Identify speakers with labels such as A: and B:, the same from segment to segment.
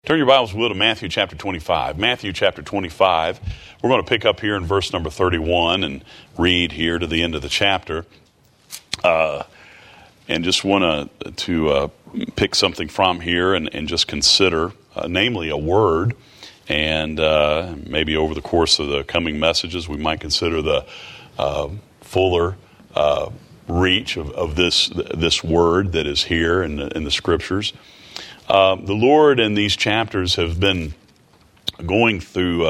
A: Turn your Bibles, will, to Matthew chapter 25. Matthew chapter 25. We're going to pick up here in verse number 31 and read here to the end of the chapter. And just want to pick something from here and just consider, namely a word. And maybe over the course of the coming messages, we might consider the fuller reach of this word that is here in the Scriptures. The Lord in these chapters have been going through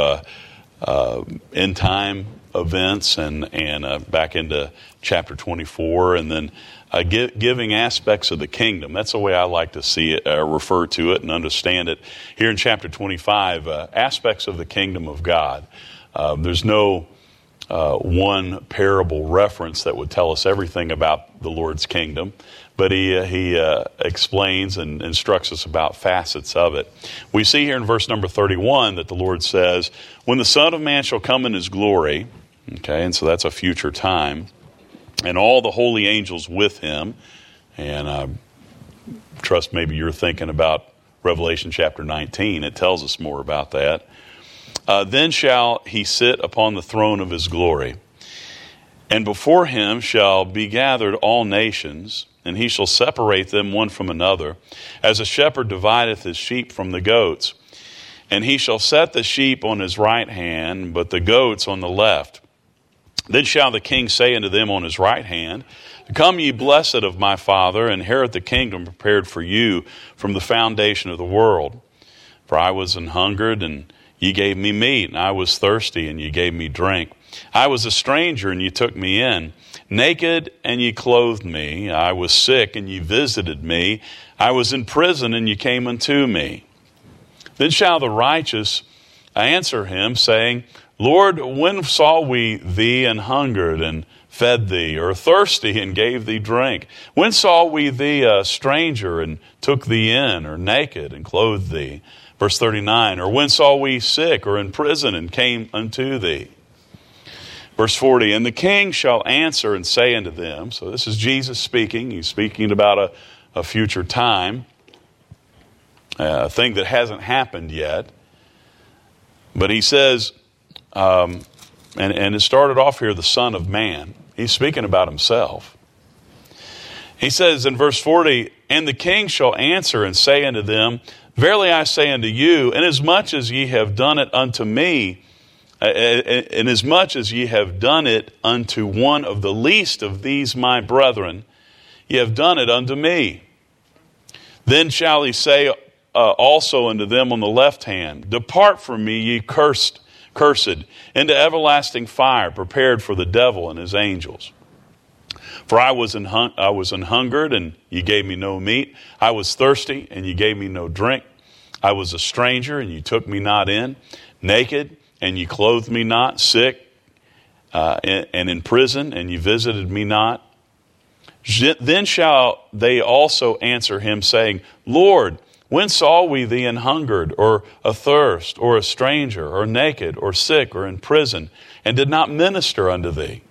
A: end time events and back into chapter 24, and then giving aspects of the kingdom. That's the way I like to see it, refer to it, and understand it. Here in chapter 25, aspects of the kingdom of God. There's no one parable reference that would tell us everything about the Lord's kingdom, but he explains and instructs us about facets of it. We see here in verse number 31 that the Lord says, when the Son of Man shall come in his glory, okay, and so that's a future time, and all the holy angels with him, and I trust maybe you're thinking about Revelation chapter 19. It tells us more about that. Then shall he sit upon the throne of his glory, and before him shall be gathered all nations, and he shall separate them one from another, as a shepherd divideth his sheep from the goats. And he shall set the sheep on his right hand, but the goats on the left. Then shall the king say unto them on his right hand, Come ye blessed of my Father, inherit the kingdom prepared for you from the foundation of the world. For I was an hungered, and ye gave me meat, and I was thirsty, and ye gave me drink. I was a stranger, and ye took me in. Naked, and ye clothed me. I was sick, and ye visited me. I was in prison, and ye came unto me. Then shall the righteous answer him, saying, Lord, when saw we thee and hungered, and fed thee, or thirsty, and gave thee drink? When saw we thee a stranger, and took thee in, or naked, and clothed thee? Verse 39, or when saw we sick, or in prison, and came unto thee? Verse 40, and the king shall answer and say unto them, so this is Jesus speaking. He's speaking about a future time, a thing that hasn't happened yet. But he says, and it started off here, the Son of Man. He's speaking about himself. He says in verse 40, and the king shall answer and say unto them, Verily I say unto you, inasmuch as ye have done it unto me, inasmuch as ye have done it unto one of the least of these my brethren, ye have done it unto me. Then shall he say also unto them on the left hand, Depart from me, ye cursed, into everlasting fire, prepared for the devil and his angels. For I was an hungered, and ye gave me no meat. I was thirsty, and ye gave me no drink. I was a stranger, and ye took me not in. Naked, and ye clothed me not. Sick, and in prison, and ye visited me not. Then shall they also answer him, saying, Lord, when saw we thee an hungered, or athirst, or a stranger, or naked, or sick, or in prison, and did not minister unto thee?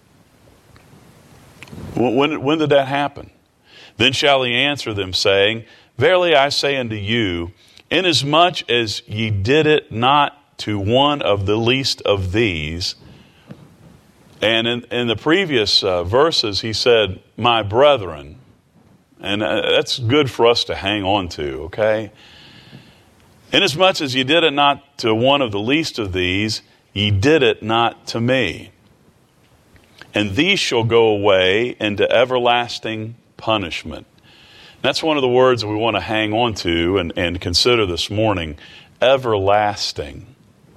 A: When did that happen? Then shall he answer them, saying, Verily I say unto you, inasmuch as ye did it not to one of the least of these. And in the previous verses, he said, my brethren. And that's good for us to hang on to, okay? Inasmuch as ye did it not to one of the least of these, ye did it not to me. And these shall go away into everlasting punishment. That's one of the words we want to hang on to and consider this morning. Everlasting.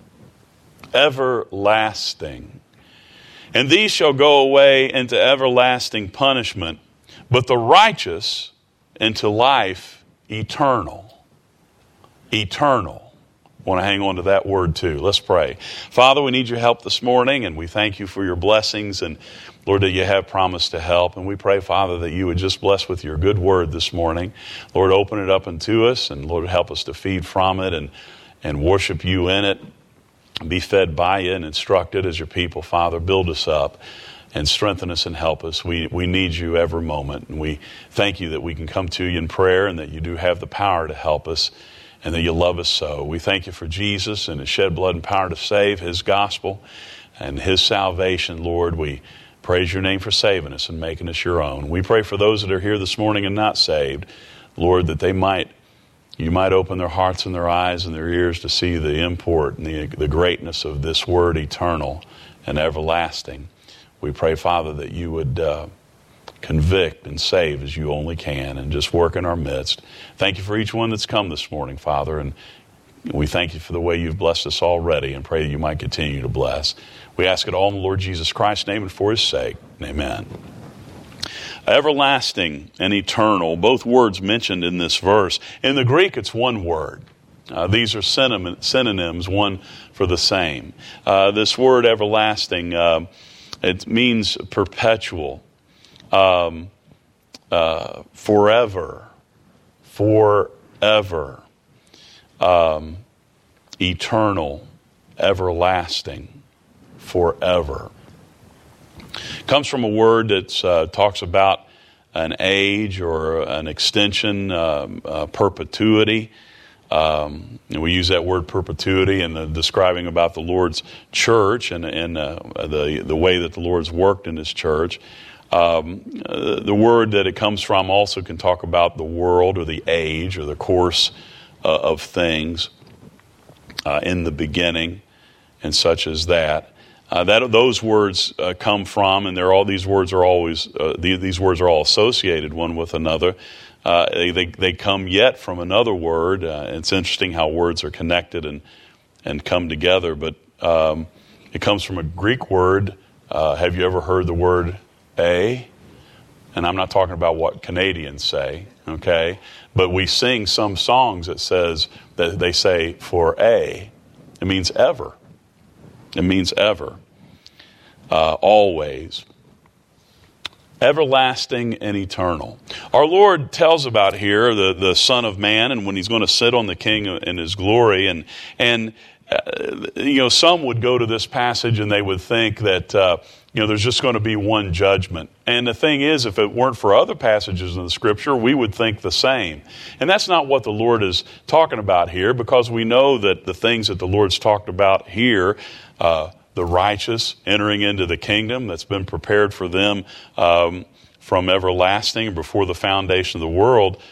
A: Everlasting. And these shall go away into everlasting punishment, but the righteous into life eternal. Eternal. I want to hang on to that word too. Let's pray. Father, we need your help this morning, and we thank you for your blessings, and Lord, that you have promised to help. And we pray, Father, that you would just bless with your good word this morning. Lord, open it up unto us, and Lord, help us to feed from it and worship you in it. Be fed by you and instructed as your people, Father. Build us up and strengthen us and help us. We need you every moment. And we thank you that we can come to you in prayer and that you do have the power to help us. and that you love us so. We thank you for Jesus and his shed blood and power to save, his gospel and his salvation, Lord. We praise your name for saving us and making us your own. We pray for those that are here this morning and not saved, Lord, that you might open their hearts and their eyes and their ears to see the import and the greatness of this word, eternal and everlasting. We pray, Father, that you would convict and save as you only can and just work in our midst. Thank you for each one that's come this morning, Father, and we thank you for the way you've blessed us already and pray that you might continue to bless. We ask it all in the Lord Jesus Christ's name and for his sake. Amen. Everlasting and eternal, both words mentioned in this verse. In the Greek, it's one word. These are synonyms, one for the same. This word everlasting, it means perpetual, forever, eternal, everlasting, forever. Comes from a word that talks about an age or an extension, perpetuity. And we use that word perpetuity in describing about the Lord's church and the way that the Lord's worked in his church. The word that it comes from also can talk about the world or the age or the course of things in the beginning and such as that. Those words come from, and these words are always these words are all associated one with another. They come yet from another word. It's interesting how words are connected and come together, but it comes from a Greek word. Have you ever heard the word "a"? And I'm not talking about what Canadians say, okay? But we sing some songs that they say for "a." It means ever. It means ever, always, everlasting and eternal. Our Lord tells about here the Son of Man and when he's going to sit on the King in his glory. And some would go to this passage and they would think that there's just going to be one judgment. And the thing is, if it weren't for other passages in the Scripture, we would think the same. And that's not what the Lord is talking about here, because we know that the things that the Lord's talked about here, the righteous entering into the kingdom that's been prepared for them from everlasting before the foundation of the world.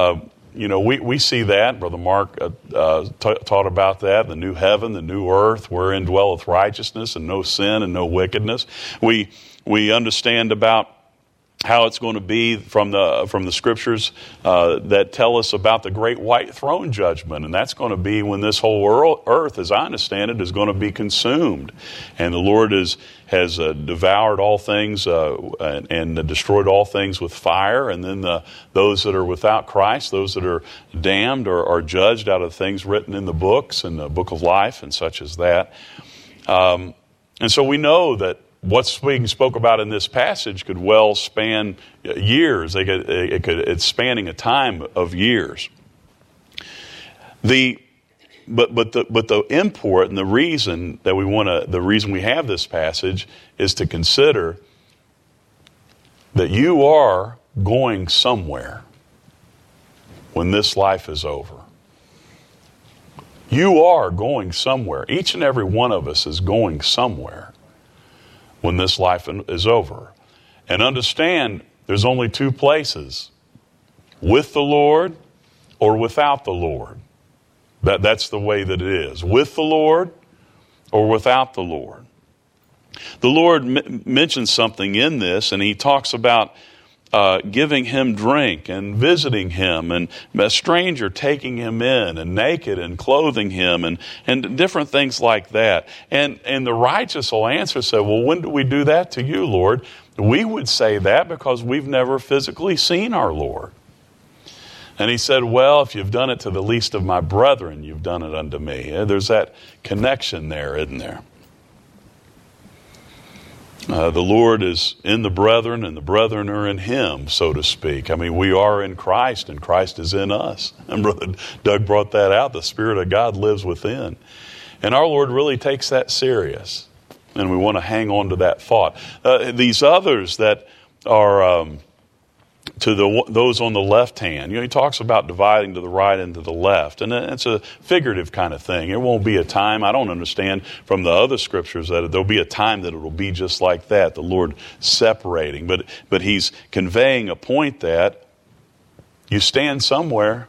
A: We see that. Brother Mark taught about that, the new heaven, the new earth, wherein dwelleth righteousness and no sin and no wickedness. We understand about how it's going to be from the Scriptures that tell us about the great white throne judgment. And that's going to be when this whole earth, as I understand it, is going to be consumed. And the Lord has devoured all things and destroyed all things with fire. And then those that are without Christ, those that are damned, are judged out of things written in the books and the book of life and such as that. And so we know that what's being spoke about in this passage could well span years. It's spanning a time of years. But the import and the reason we have this passage is to consider that you are going somewhere when this life is over. You are going somewhere. Each and every one of us is going somewhere when this life is over. And understand, there's only two places: with the Lord or without the Lord. That's the way that it is. With the Lord or without the Lord. The Lord mentions something in this, and he talks about giving him drink and visiting him, and a stranger taking him in, and naked and clothing him, and different things like that. And the righteous will answer, say, well, when do we do that to you, Lord? We would say that because we've never physically seen our Lord. And he said, well, if you've done it to the least of my brethren, you've done it unto me. There's that connection there, isn't there? The Lord is in the brethren, and the brethren are in him, so to speak. I mean, we are in Christ, and Christ is in us. And Brother Doug brought that out. The Spirit of God lives within. And our Lord really takes that serious. And we want to hang on to that thought. These others that are to those on the left hand. He talks about dividing to the right and to the left. And it's a figurative kind of thing. It won't be a time, I don't understand from the other scriptures that there'll be a time that it'll be just like that, the Lord separating. But he's conveying a point that you stand somewhere.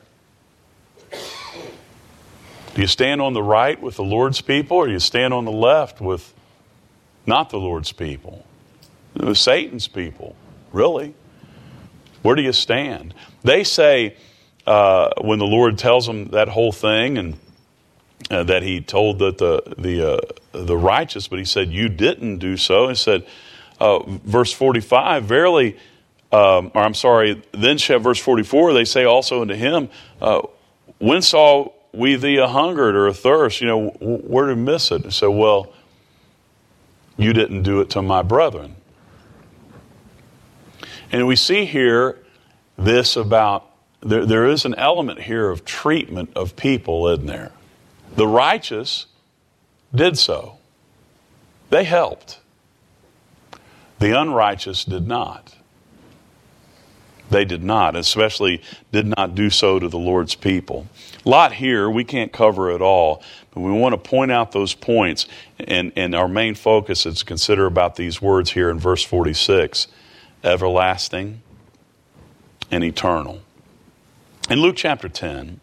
A: Do you stand on the right with the Lord's people, or do you stand on the left with not the Lord's people? With Satan's people, really? Where do you stand? They say, when the Lord tells them that whole thing, and that he told that the righteous, but he said, you didn't do so. He said, verse 45, verily, then verse 44, they say also unto him, when saw we thee a hungered or a thirst? Where did we miss it? So, well, you didn't do it to my brethren. And we see here this about, there is an element here of treatment of people, isn't there? The righteous did so. They helped. The unrighteous did not. They did not, especially did not do so to the Lord's people. A lot here, we can't cover it all, but we want to point out those points, and our main focus is to consider about these words here in verse 46. Everlasting and eternal. In Luke chapter 10,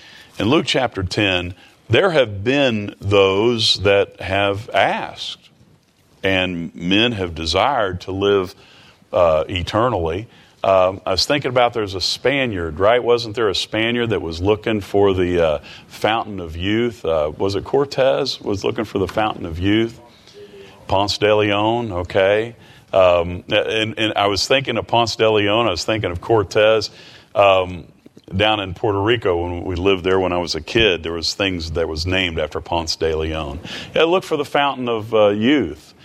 A: there have been those that have asked, and men have desired to live eternally. I was thinking about, there's a Spaniard, right? Wasn't there a Spaniard that was looking for the fountain of youth? Was it Cortez was looking for the fountain of youth? Ponce de Leon, okay. And I was thinking of Ponce de Leon. I was thinking of Cortez. Down in Puerto Rico, when we lived there when I was a kid, there was things that was named after Ponce de Leon. Yeah, look for the fountain of youth.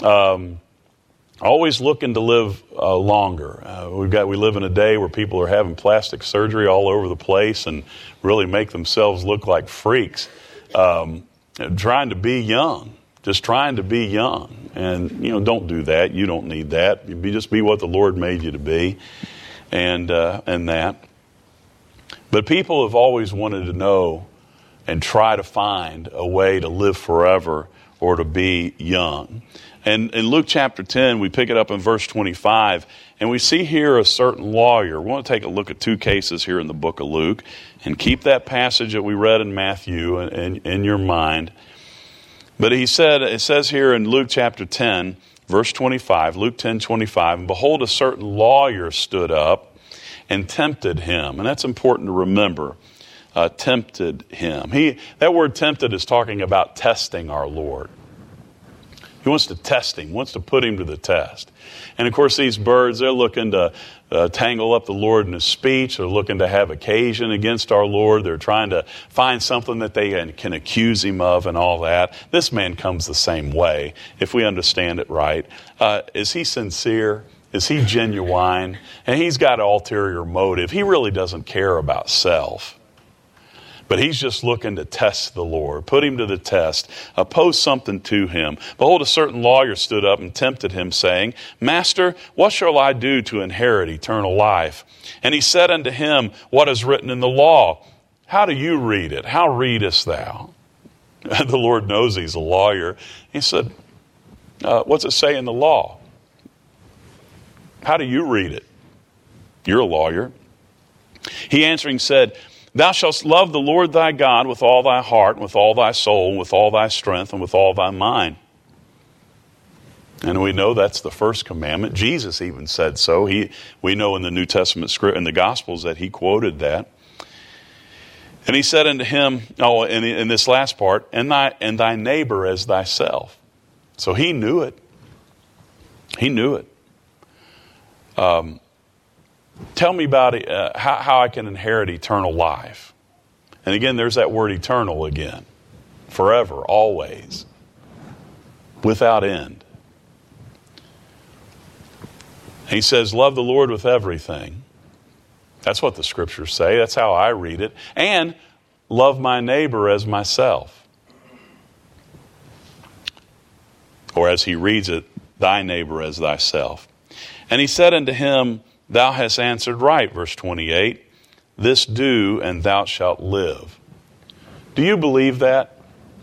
A: Always looking to live longer. We live in a day where people are having plastic surgery all over the place and really make themselves look like freaks. Trying to be young. Just trying to be young. And, don't do that. You don't need that. Just be what the Lord made you to be. And that. But people have always wanted to know and try to find a way to live forever or to be young. And in Luke chapter 10, we pick it up in verse 25, and we see here a certain lawyer. We want to take a look at two cases here in the book of Luke, and keep that passage that we read in Matthew in your mind. But it says here in Luke chapter 10, verse 25, Luke 10:25, and behold, a certain lawyer stood up and tempted him. And that's important to remember. Tempted him. That word tempted is talking about testing our Lord. He wants to test him, wants to put him to the test. And of course, these birds, they're looking to tangle up the Lord in his speech. They're looking to have occasion against our Lord. They're trying to find something that they can accuse him of and all that. This man comes the same way, if we understand it right. Is he sincere? Is he genuine? And he's got an ulterior motive. He really doesn't care about self. But he's just looking to test the Lord, put him to the test, oppose something to him. Behold, a certain lawyer stood up and tempted him, saying, Master, what shall I do to inherit eternal life? And he said unto him, What is written in the law? How do you read it? How readest thou? And the Lord knows he's a lawyer. He said, what's it say in the law? How do you read it? You're a lawyer. He answering said, Thou shalt love the Lord thy God with all thy heart, and with all thy soul, and with all thy strength, and with all thy mind. And we know that's the first commandment. Jesus even said so. We know in the New Testament script, in the Gospels, that he quoted that. And he said unto him, in this last part, and thy neighbor as thyself. So he knew it. He knew it. Tell me about how I can inherit eternal life. And again, there's that word eternal again. Forever, always. Without end. He says, love the Lord with everything. That's what the scriptures say. That's how I read it. And love my neighbor as myself. Or as he reads it, thy neighbor as thyself. And he said unto him, thou hast answered right, verse 28. This do, and thou shalt live. Do you believe that?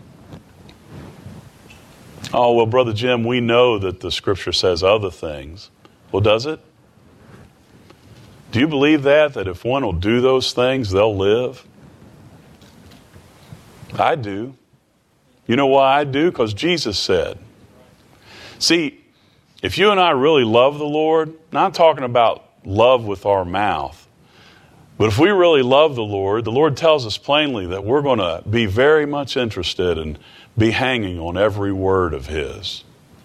A: Oh, well, Brother Jim, we know that the Scripture says other things. Well, does it? Do you believe that if one will do those things, they'll live? I do. You know why I do? Because Jesus said. See, if you and I really love the Lord, not talking about love with our mouth, but if we really love the Lord tells us plainly that we're going to be very much interested and be hanging on every word of His.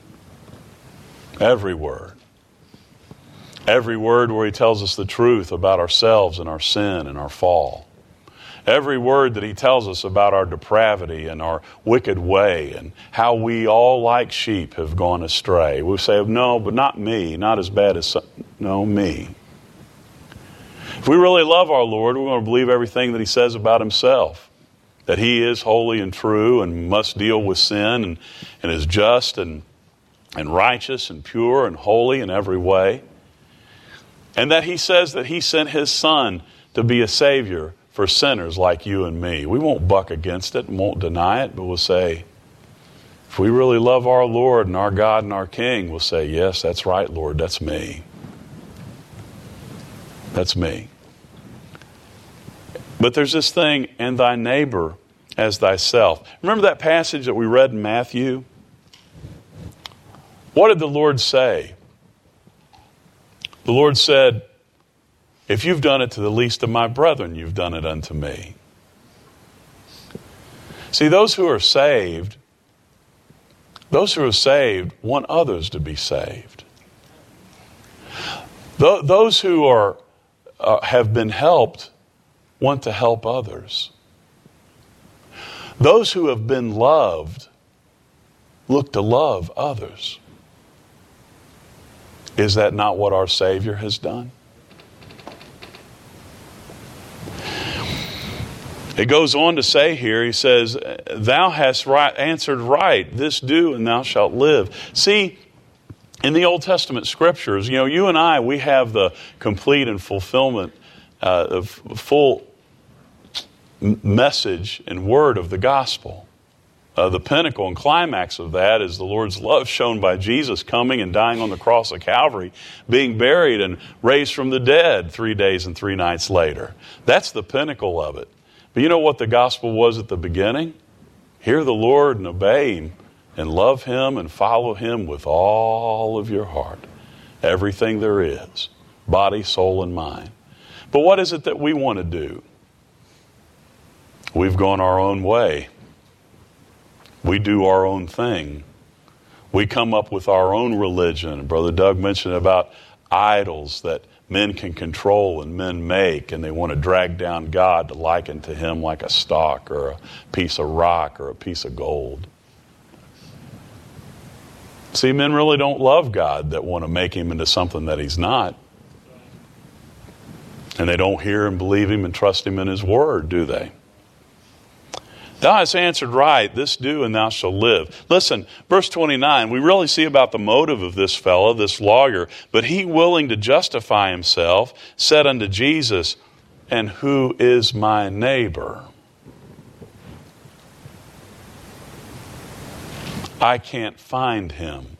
A: Every word. Every word where He tells us the truth about ourselves and our sin and our fall. Every word that He tells us about our depravity and our wicked way and how we all like sheep have gone astray. We say, no, but not me, not as bad as me. If we really love our Lord, we're going to believe everything that He says about Himself. That He is holy and true and must deal with sin and is just and righteous and pure and holy in every way. And that He says that He sent His Son to be a Savior for sinners like you and me. We won't buck against it and won't deny it, but we'll say, if we really love our Lord and our God and our King, we'll say, yes, that's right, Lord, that's me. That's me. But there's this thing, and thy neighbor as thyself. Remember that passage that we read in Matthew? What did the Lord say? The Lord said, if you've done it to the least of my brethren, you've done it unto me. See, those who are saved want others to be saved. Those who have been helped want to help others. Those who have been loved look to love others. Is that not what our Savior has done? It goes on to say here, he says, thou hast answered right, this do, and thou shalt live. See, in the Old Testament Scriptures, you and I, we have the complete and fulfillment, full message and word of the gospel. The pinnacle and climax of that is the Lord's love shown by Jesus coming and dying on the cross of Calvary, being buried and raised from the dead 3 days and 3 nights later. That's the pinnacle of it. But you know what the gospel was at the beginning? Hear the Lord and obey Him and love Him and follow Him with all of your heart. Everything there is. Body, soul, and mind. But what is it that we want to do? We've gone our own way. We do our own thing. We come up with our own religion. Brother Doug mentioned about idols that men can control and men make, and they want to drag down God to liken to Him like a stock or a piece of rock or a piece of gold. See, men really don't love God that want to make Him into something that He's not. And they don't hear and believe Him and trust Him in His Word, do they? Thou hast answered right, this do, and thou shalt live. Listen, verse 29, we really see about the motive of this fellow, this lawyer. But he, willing to justify himself, said unto Jesus, and who is my neighbor? I can't find him.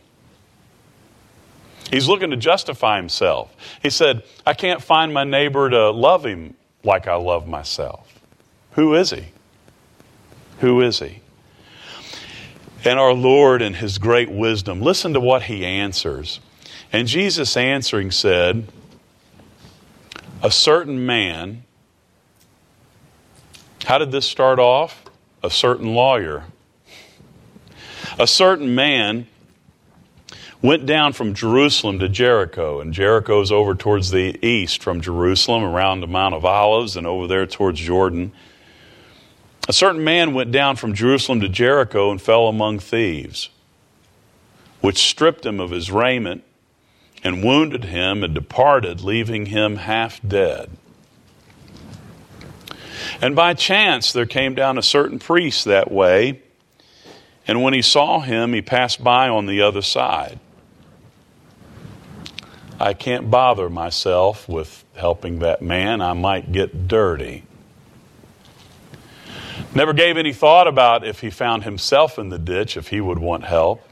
A: He's looking to justify himself. He said, I can't find my neighbor to love him like I love myself. Who is he? Who is he? And our Lord in His great wisdom, listen to what He answers. And Jesus answering said, a certain man, how did this start off? A certain lawyer. A certain man went down from Jerusalem to Jericho, and Jericho's over towards the east from Jerusalem, around the Mount of Olives, and over there towards Jordan. A certain man went down from Jerusalem to Jericho and fell among thieves, which stripped him of his raiment and wounded him and departed, leaving him half dead. And by chance there came down a certain priest that way, and when he saw him, he passed by on the other side. I can't bother myself with helping that man. I might get dirty. Never gave any thought about if he found himself in the ditch, if he would want help.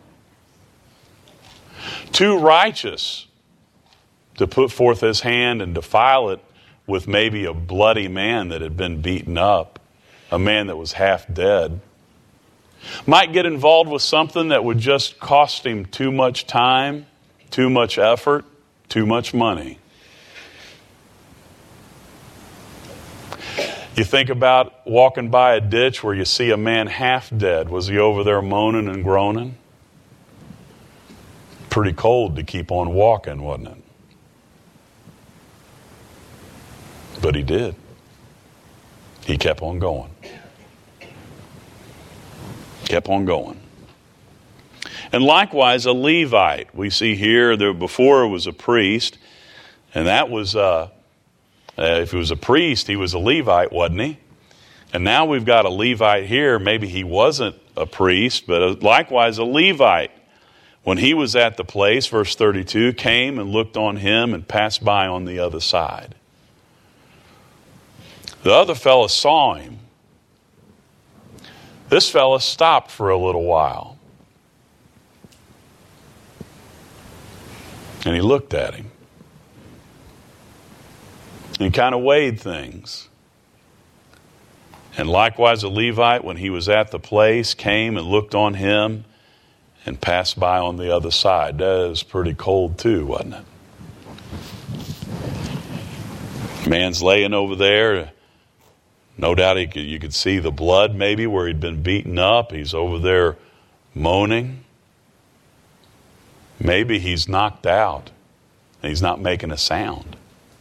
A: Too righteous to put forth his hand and defile it with maybe a bloody man that had been beaten up, a man that was half dead. Might get involved with something that would just cost him too much time, too much effort, too much money. You think about walking by a ditch where you see a man half dead. Was he over there moaning and groaning? Pretty cold to keep on walking, wasn't it? But he did. He kept on going. Kept on going. And likewise, a Levite. We see here, there before was a priest, and that was, if he was a priest, he was a Levite, wasn't he? And now we've got a Levite here. Maybe he wasn't a priest, but likewise a Levite. When he was at the place, verse 32, came and looked on him and passed by on the other side. The other fellow saw him. This fellow stopped for a little while. And he looked at him. And kind of weighed things. And likewise a Levite, when he was at the place, came and looked on him and passed by on the other side. That was pretty cold too, wasn't it? Man's laying over there. No doubt you could see the blood maybe where he'd been beaten up. He's over there moaning. Maybe he's knocked out and he's not making a sound.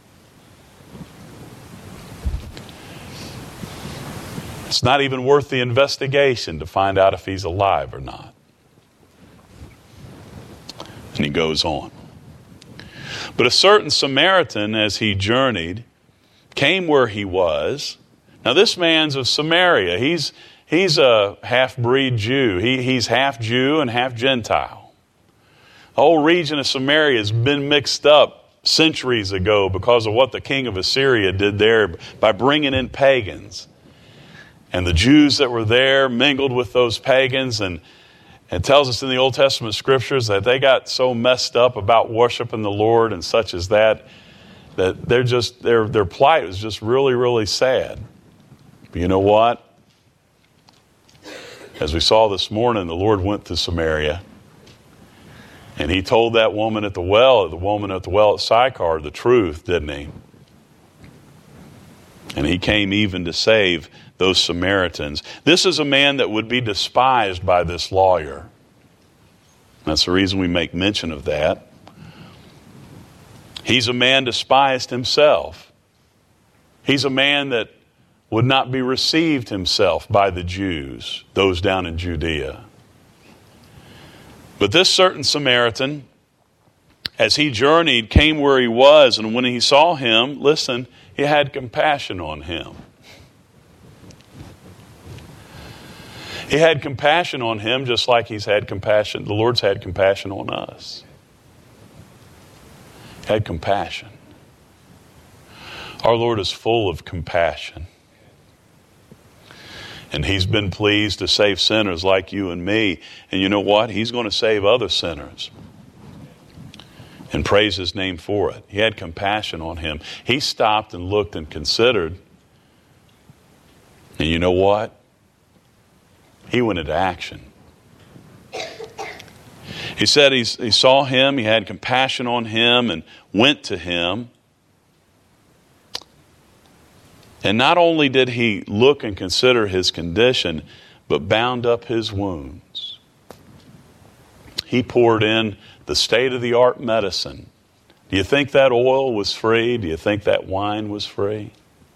A: It's not even worth the investigation to find out if he's alive or not. And he goes on. But a certain Samaritan, as he journeyed, came where he was. Now this man's of Samaria. He's a half-breed Jew. He's half Jew and half Gentile. The whole region of Samaria has been mixed up centuries ago because of what the king of Assyria did there by bringing in pagans. And the Jews that were there mingled with those pagans, and it tells us in the Old Testament scriptures that they got so messed up about worshiping the Lord and such as that their plight was just really, really sad. But you know what? As we saw this morning, the Lord went to Samaria, and he told that woman at the well at Sychar, the truth, didn't he? And he came even to save those Samaritans. This is a man that would be despised by this lawyer. That's the reason we make mention of that. He's a man despised himself. He's a man that would not be received himself by the Jews, those down in Judea. But this certain Samaritan, as he journeyed, came where he was, and when he saw him, listen, he had compassion on him. He had compassion on him just like he's had compassion. The Lord's had compassion on us. He had compassion. Our Lord is full of compassion. And he's been pleased to save sinners like you and me. And you know what? He's going to save other sinners. And praise his name for it. He had compassion on him. He stopped and looked and considered. And you know what? He went into action. He said he saw him, he had compassion on him, and went to him. And not only did he look and consider his condition, but bound up his wounds. He poured in the state-of-the-art medicine. Do you think that oil was free? Do you think that wine was free?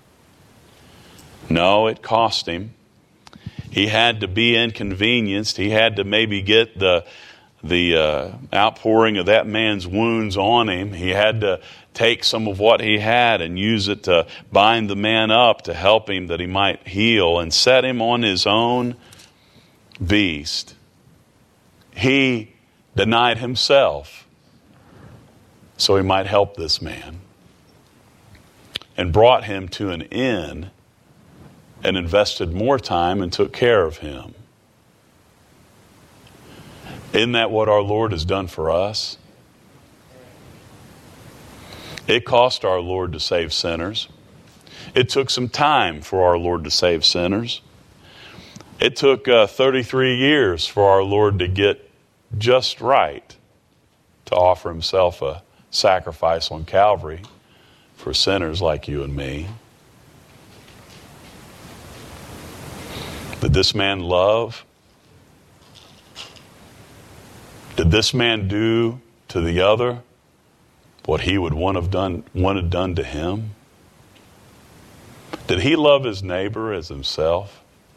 A: No, it cost him. He had to be inconvenienced. He had to maybe get the outpouring of that man's wounds on him. He had to take some of what he had and use it to bind the man up to help him that he might heal and set him on his own beast. He denied himself so he might help this man, and brought him to an inn and invested more time and took care of him. Isn't that what our Lord has done for us? It cost our Lord to save sinners. It took some time for our Lord to save sinners. It took 33 years for our Lord to get just right to offer himself a sacrifice on Calvary for sinners like you and me. Did this man love? Did this man do to the other what he would want done to him? Did he love his neighbor as himself?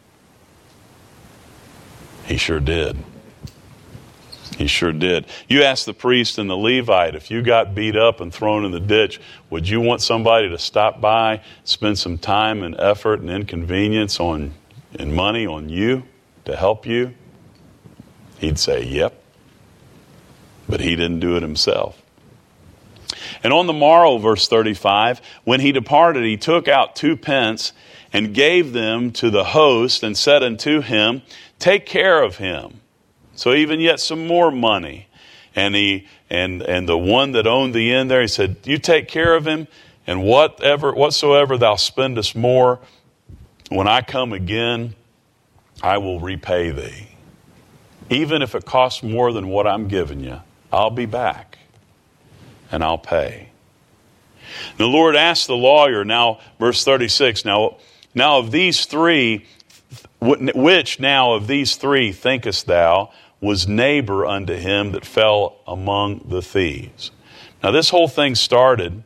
A: He sure did. He sure did. You ask the priest and the Levite, if you got beat up and thrown in the ditch, would you want somebody to stop by, spend some time and effort and inconvenience and money on you to help you? He'd say, yep. But he didn't do it himself. And on the morrow, verse 35, when he departed, he took out 2 pence and gave them to the host and said unto him, take care of him. So even yet some more money. And the one that owned the inn there, he said, you take care of him, and whatsoever thou spendest more, when I come again, I will repay thee. Even if it costs more than what I'm giving you, I'll be back and I'll pay. The Lord asked the lawyer, now verse 36, now of these three, which now of these three thinkest thou was neighbor unto him that fell among the thieves? Now this whole thing started,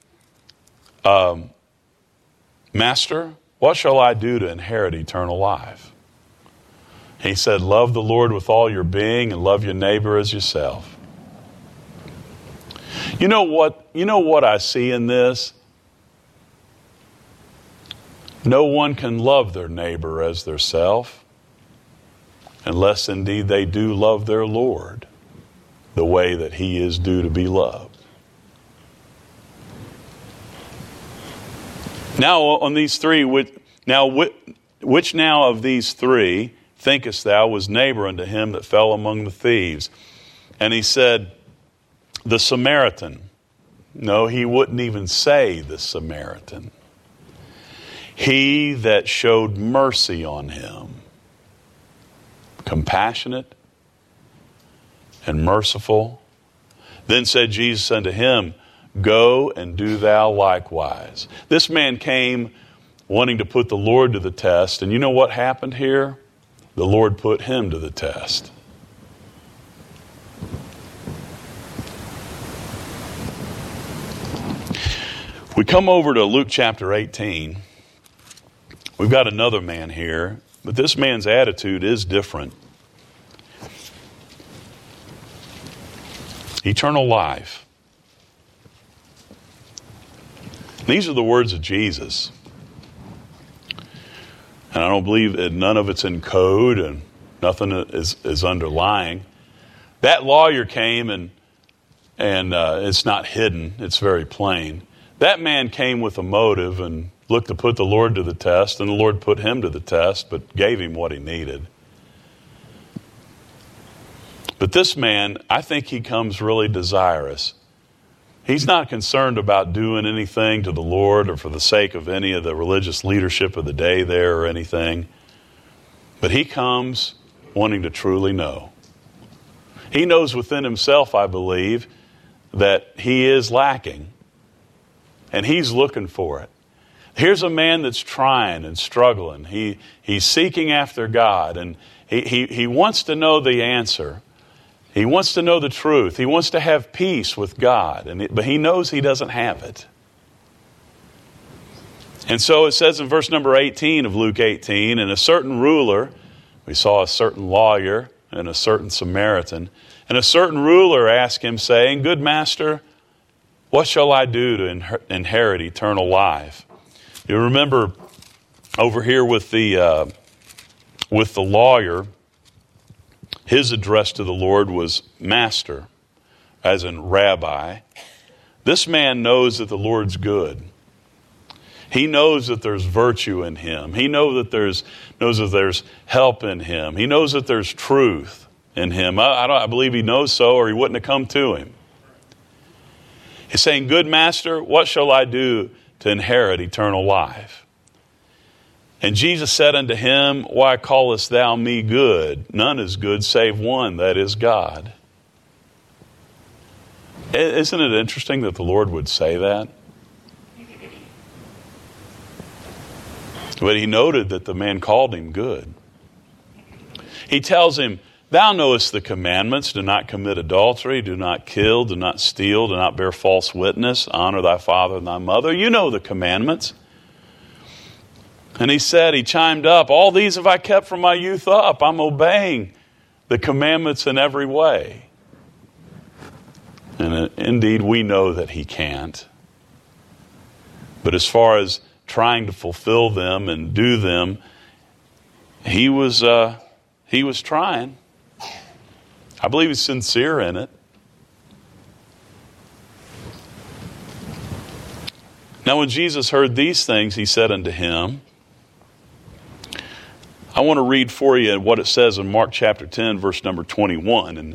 A: Master, what shall I do to inherit eternal life? He said, love the Lord with all your being and love your neighbor as yourself. You know what I see in this? No one can love their neighbor as their self unless indeed they do love their Lord the way that he is due to be loved. Now on these three, which now of these three thinkest thou was neighbor unto him that fell among the thieves? And he said, the Samaritan. No, he wouldn't even say the Samaritan. He that showed mercy on him. Compassionate and merciful. Then said Jesus unto him, go and do thou likewise. This man came wanting to put the Lord to the test. And you know what happened here? The Lord put him to the test. We come over to Luke chapter 18. We've got another man here, but this man's attitude is different. Eternal life. These are the words of Jesus. And I don't believe that none of it's in code and nothing is underlying. That lawyer came and it's not hidden. It's very plain. That man came with a motive and looked to put the Lord to the test, and the Lord put him to the test, but gave him what he needed. But this man, I think he comes really desirous. He's not concerned about doing anything to the Lord or for the sake of any of the religious leadership of the day there or anything. But he comes wanting to truly know. He knows within himself, I believe, that he is lacking. And he's looking for it. Here's a man that's trying and struggling. He's seeking after God, and he wants to know the answer. He wants to know the truth. He wants to have peace with God, but he knows he doesn't have it. And so it says in verse number 18 of Luke 18, and a certain ruler, we saw a certain lawyer and a certain Samaritan, and a certain ruler asked him, saying, good master, what shall I do to inherit eternal life? You remember over here with the lawyer, his address to the Lord was master, as in rabbi. This man knows that the Lord's good. He knows that there's virtue in him. He knows that there's help in him. He knows that there's truth in him. I believe he knows so, or he wouldn't have come to him. He's saying, "Good master, what shall I do to inherit eternal life?" And Jesus said unto him, "Why callest thou me good? None is good save one, that is God." Isn't it interesting that the Lord would say that? But he noted that the man called him good. He tells him, "Thou knowest the commandments. Do not commit adultery. Do not kill. Do not steal. Do not bear false witness. Honor thy father and thy mother." You know the commandments. And he chimed up, "All these have I kept from my youth up." I'm obeying the commandments in every way. And indeed, we know that he can't. But as far as trying to fulfill them and do them, he was trying. I believe he's sincere in it. Now when Jesus heard these things, he said unto him, I want to read for you what it says in Mark chapter 10, verse number 21. And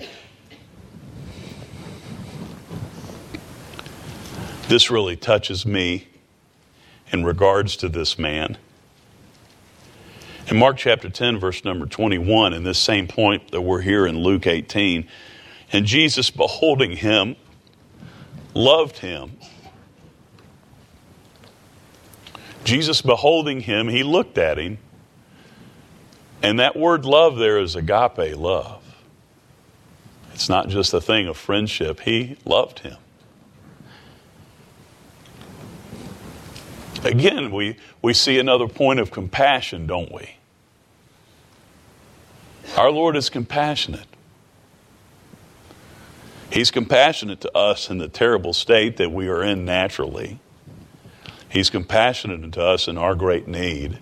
A: this really touches me in regards to this man. In Mark chapter 10, verse number 21, in this same point that we're here in Luke 18, and Jesus, beholding him, loved him. Jesus, beholding him, he looked at him. And that word love there is agape love. It's not just a thing of friendship. He loved him. Again, we see another point of compassion, don't we? Our Lord is compassionate. He's compassionate to us in the terrible state that we are in naturally. He's compassionate to us in our great need.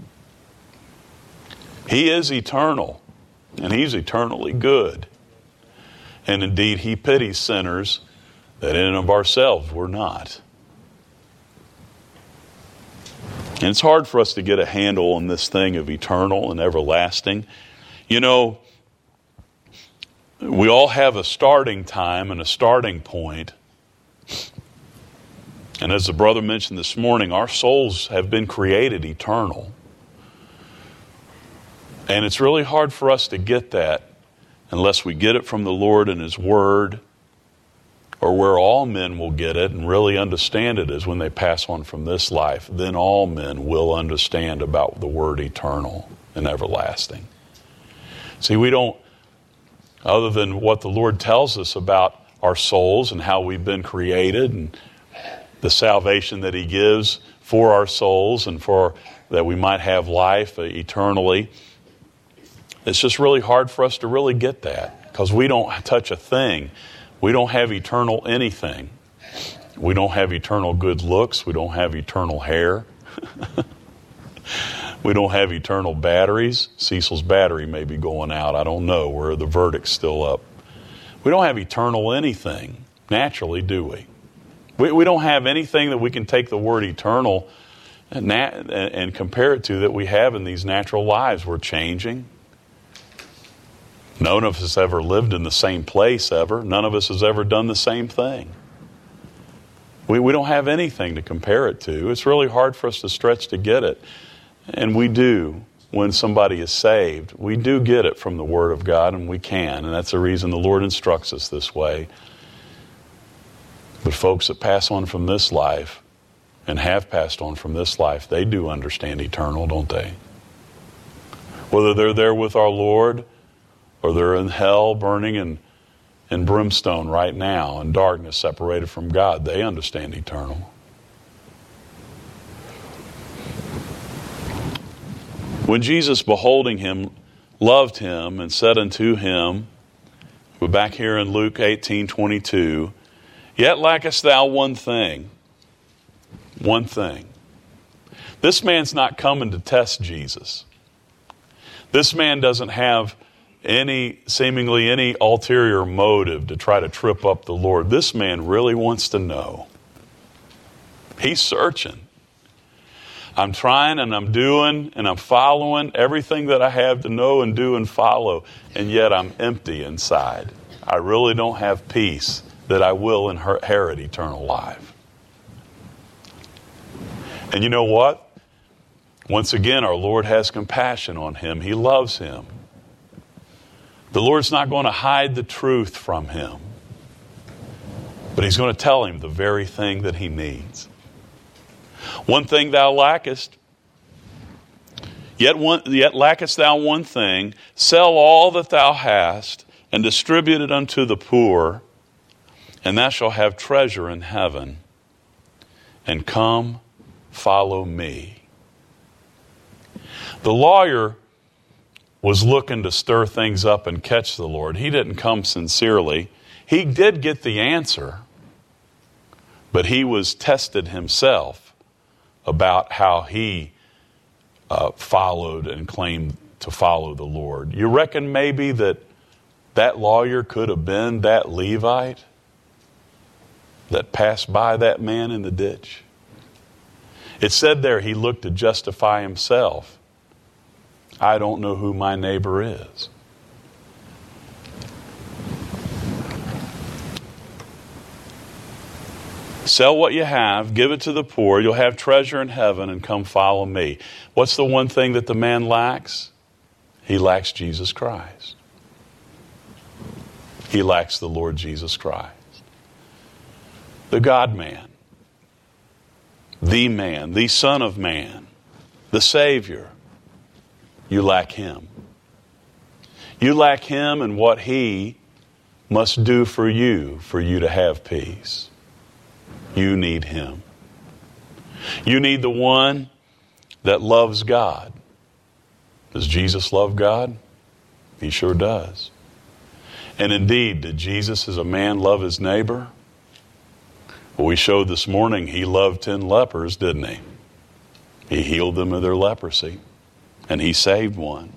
A: He is eternal, and he's eternally good. And indeed, he pities sinners that in and of ourselves we're not. And it's hard for us to get a handle on this thing of eternal and everlasting. You know, we all have a starting time and a starting point. And as the brother mentioned this morning, our souls have been created eternal. And it's really hard for us to get that unless we get it from the Lord and His Word, or where all men will get it and really understand it is when they pass on from this life. Then all men will understand about the word eternal and everlasting. See, we don't, other than what the Lord tells us about our souls and how we've been created and the salvation that He gives for our souls and for that we might have life eternally, it's just really hard for us to really get that because we don't touch a thing. We don't have eternal anything. We don't have eternal good looks. We don't have eternal hair. We don't have eternal batteries. Cecil's battery may be going out. I don't know where the verdict's still up. We don't have eternal anything, naturally, do we? We don't have anything that we can take the word eternal and compare it to that we have in these natural lives. We're changing. None of us ever lived in the same place ever. None of us has ever done the same thing. We don't have anything to compare it to. It's really hard for us to stretch to get it. And we do. When somebody is saved, we do get it from the Word of God, and we can. And that's the reason the Lord instructs us this way. But folks that pass on from this life and have passed on from this life, they do understand eternal, don't they? Whether they're there with our Lord or they're in hell burning in brimstone right now in darkness separated from God, they understand eternal. When Jesus, beholding him, loved him and said unto him, we're back here in Luke 18:22, yet lackest thou one thing. One thing. This man's not coming to test Jesus. This man doesn't have seemingly any ulterior motive to try to trip up the Lord. This man really wants to know. He's searching. I'm trying and I'm doing and I'm following everything that I have to know and do and follow, and yet I'm empty inside. I really don't have peace that I will inherit eternal life. And you know what? Once again, our Lord has compassion on him. He loves him. The Lord's not going to hide the truth from him, but he's going to tell him the very thing that he needs. One thing thou lackest, yet lackest thou one thing. Sell all that thou hast, and distribute it unto the poor, and thou shalt have treasure in heaven. And come, follow me. The lawyer was looking to stir things up and catch the Lord. He didn't come sincerely. He did get the answer, but he was tested himself about how he followed and claimed to follow the Lord. You reckon maybe that lawyer could have been that Levite that passed by that man in the ditch? It said there he looked to justify himself. I don't know who my neighbor is. Sell what you have, give it to the poor, you'll have treasure in heaven, and come follow me. What's the one thing that the man lacks? He lacks Jesus Christ. He lacks the Lord Jesus Christ. The God-man, the Son of Man, the Savior. You lack him. You lack him and what he must do for you to have peace. You need him. You need the one that loves God. Does Jesus love God? He sure does. And indeed, did Jesus as a man love his neighbor? Well, we showed this morning he loved 10 lepers, didn't he? He healed them of their leprosy, and he saved one.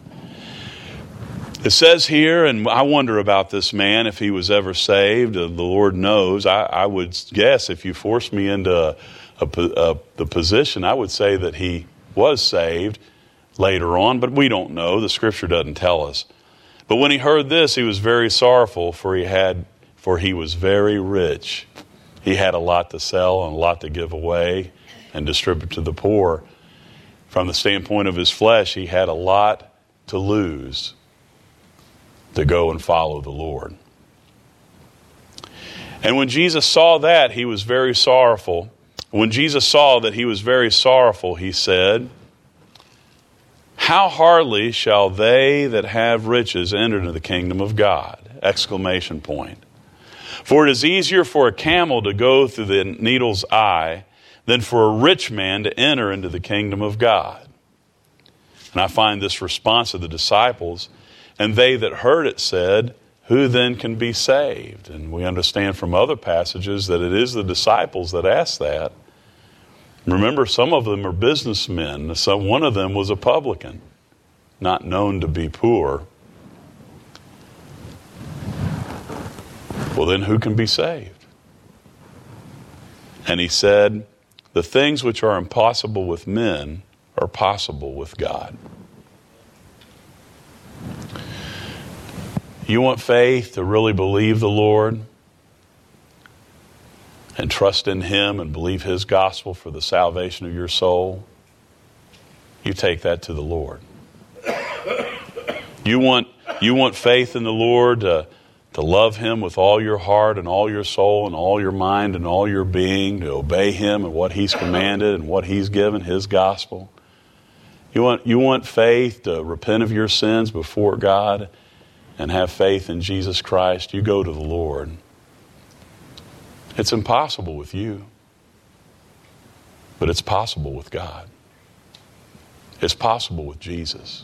A: It says here, and I wonder about this man, if he was ever saved. The Lord knows. I would guess if you forced me into the position, I would say that he was saved later on, but we don't know. The Scripture doesn't tell us. But when he heard this, he was very sorrowful, for he was very rich. He had a lot to sell and a lot to give away and distribute to the poor. From the standpoint of his flesh, he had a lot to lose to go and follow the Lord. And when Jesus saw that, he was very sorrowful. When Jesus saw that he was very sorrowful, he said, "How hardly shall they that have riches enter into the kingdom of God?" Exclamation point. For it is easier for a camel to go through the needle's eye than for a rich man to enter into the kingdom of God. And I find this response of the disciples, and they that heard it said, "Who then can be saved?" And we understand from other passages that it is the disciples that asked that. Remember, some of them are businessmen. One of them was a publican, not known to be poor. Well, then who can be saved? And he said, "The things which are impossible with men are possible with God." You want faith to really believe the Lord and trust in him and believe his gospel for the salvation of your soul? You take that to the Lord. You want faith in the Lord to love him with all your heart and all your soul and all your mind and all your being, to obey him and what he's commanded and what he's given, his gospel. You want faith to repent of your sins before God and have faith in Jesus Christ. You go to the Lord. It's impossible with you, but it's possible with God. It's possible with Jesus.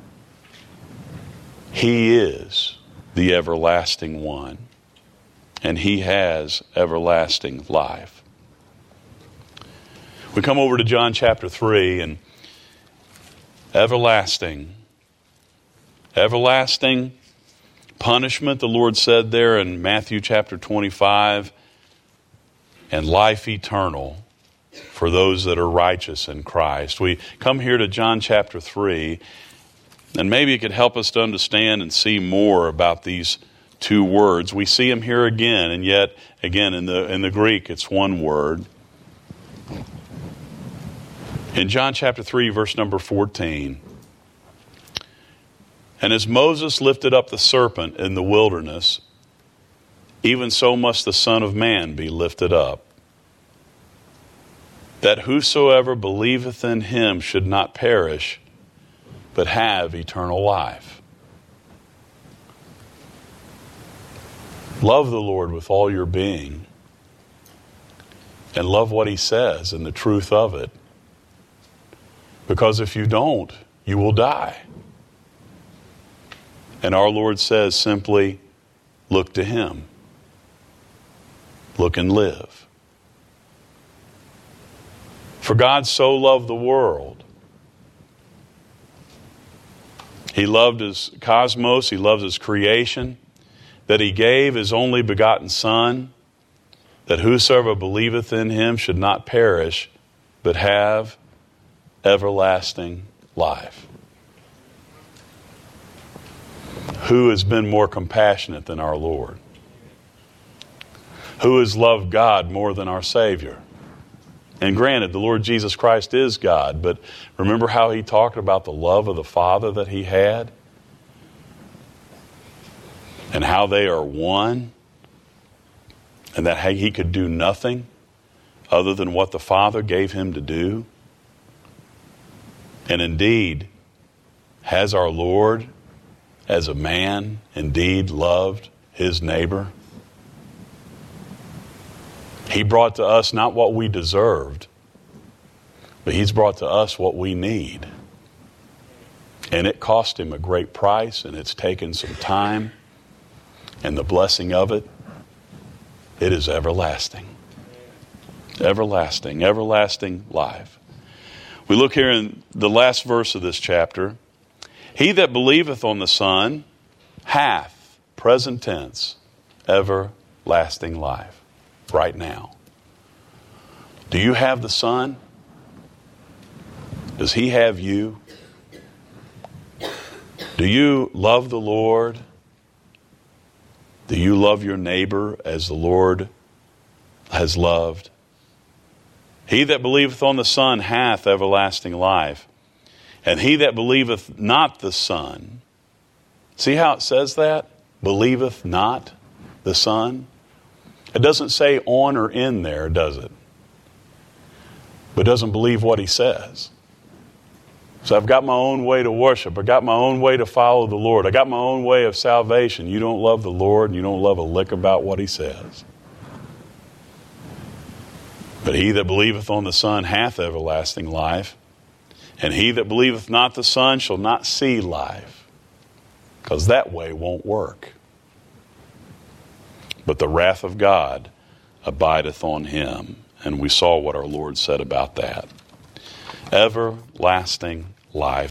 A: He is the everlasting one, and he has everlasting life. We come over to John chapter 3, and everlasting Everlasting punishment, the Lord said there in Matthew chapter 25, and life eternal for those that are righteous in Christ. We come here to John chapter 3, and maybe it could help us to understand and see more about these two words. We see them here again, and yet again in the Greek it's one word. In John chapter 3, verse number 14, and as Moses lifted up the serpent in the wilderness, even so must the Son of Man be lifted up, that whosoever believeth in him should not perish, but have eternal life. Love the Lord with all your being, and love what he says and the truth of it. Because if you don't, you will die. And our Lord says simply, look to him. Look and live. For God so loved the world. He loved his cosmos, he loves his creation, that he gave his only begotten Son, that whosoever believeth in him should not perish, but have everlasting life. Who has been more compassionate than our Lord? Who has loved God more than our Savior? And granted, the Lord Jesus Christ is God, but remember how he talked about the love of the Father that he had? And how they are one? And that he could do nothing other than what the Father gave him to do? And indeed, has our Lord, as a man, indeed loved his neighbor? He brought to us not what we deserved, but he's brought to us what we need. And it cost him a great price, and it's taken some time. And the blessing of it, it is everlasting. Everlasting, everlasting life. We look here in the last verse of this chapter. He that believeth on the Son hath, present tense, everlasting life. Right now. Do you have the Son? Does he have you? Do you love the Lord? Do you love your neighbor as the Lord has loved? He that believeth on the Son hath everlasting life. And he that believeth not the Son, see how it says that? Believeth not the Son. It doesn't say on or in there, does it? But doesn't believe what he says. So I've got my own way to worship. I've got my own way to follow the Lord. I got my own way of salvation. You don't love the Lord, and you don't love a lick about what he says. But he that believeth on the Son hath everlasting life. And he that believeth not the Son shall not see life. Because that way won't work. But the wrath of God abideth on him. And we saw what our Lord said about that. Everlasting life.